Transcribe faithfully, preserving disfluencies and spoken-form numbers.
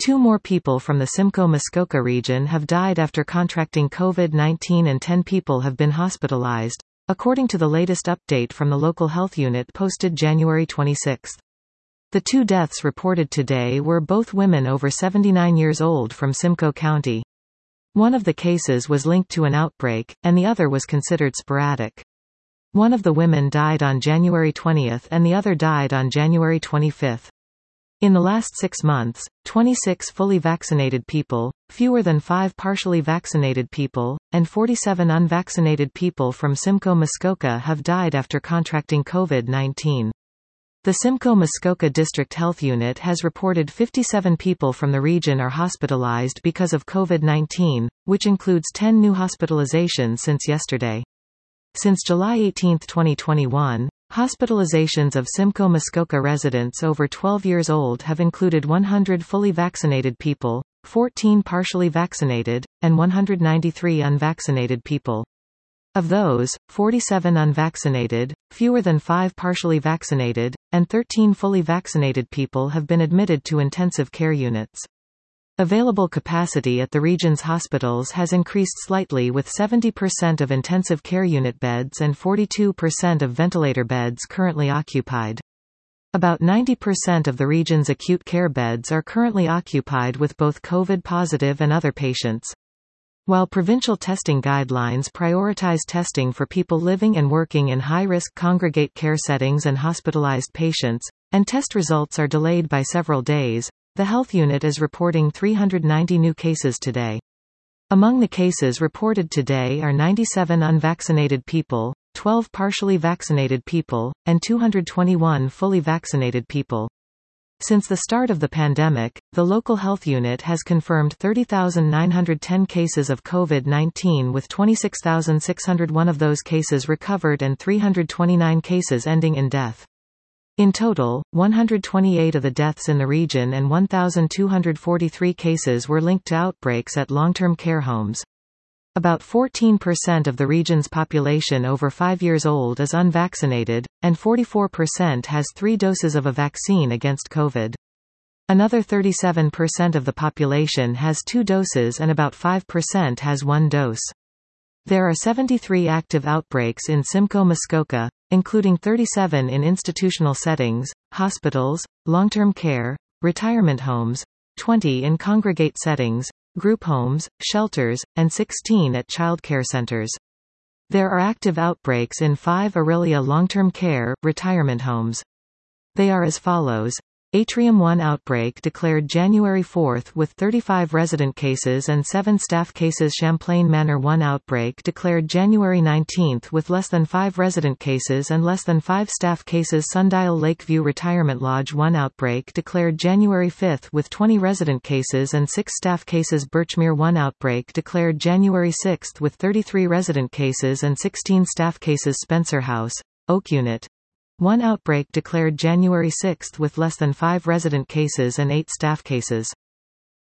Two more people from the Simcoe-Muskoka region have died after contracting COVID nineteen and ten people have been hospitalized, according to the latest update from the local health unit posted January twenty-sixth. The two deaths reported today were both women over seventy-nine years old from Simcoe County. One of the cases was linked to an outbreak, and the other was considered sporadic. One of the women died on January twentieth and the other died on January twenty-fifth. In the last six months, twenty-six fully vaccinated people, fewer than five partially vaccinated people, and forty-seven unvaccinated people from Simcoe-Muskoka have died after contracting COVID nineteen. The Simcoe-Muskoka District Health Unit has reported fifty-seven people from the region are hospitalized because of COVID nineteen, which includes ten new hospitalizations since yesterday. Since July eighteenth twenty twenty-one, hospitalizations of Simcoe-Muskoka residents over twelve years old have included one hundred fully vaccinated people, fourteen partially vaccinated, and one hundred ninety-three unvaccinated people. Of those, forty-seven unvaccinated, fewer than five partially vaccinated, and thirteen fully vaccinated people have been admitted to intensive care units. Available capacity at the region's hospitals has increased slightly with seventy percent of intensive care unit beds and forty-two percent of ventilator beds currently occupied. About ninety percent of the region's acute care beds are currently occupied with both COVID-positive and other patients. While provincial testing guidelines prioritize testing for people living and working in high-risk congregate care settings and hospitalized patients, and test results are delayed by several days, the health unit is reporting three hundred ninety new cases today. Among the cases reported today are ninety-seven unvaccinated people, twelve partially vaccinated people, and two hundred twenty-one fully vaccinated people. Since the start of the pandemic, the local health unit has confirmed thirty thousand nine hundred ten cases of COVID nineteen with twenty-six thousand six hundred one of those cases recovered and three hundred twenty-nine cases ending in death. In total, one hundred twenty-eight of the deaths in the region and one thousand two hundred forty-three cases were linked to outbreaks at long-term care homes. About fourteen percent of the region's population over five years old is unvaccinated, and forty-four percent has three doses of a vaccine against COVID. Another thirty-seven percent of the population has two doses and about five percent has one dose. There are seventy-three active outbreaks in Simcoe-Muskoka, including thirty-seven in institutional settings, hospitals, long-term care, retirement homes, twenty in congregate settings, group homes, shelters, and sixteen at child care centers. There are active outbreaks in five Aurelia long-term care, retirement homes. They are as follows. Atrium one outbreak declared January fourth with thirty-five resident cases and seven staff cases. Champlain Manor one outbreak declared January nineteenth with less than five resident cases and less than five staff cases. Sundial Lakeview Retirement Lodge one outbreak declared January fifth with twenty resident cases and six staff cases. Birchmere one outbreak declared January sixth with thirty-three resident cases and sixteen staff cases. Spencer House, Oak Unit one outbreak declared January sixth with less than five resident cases and eight staff cases.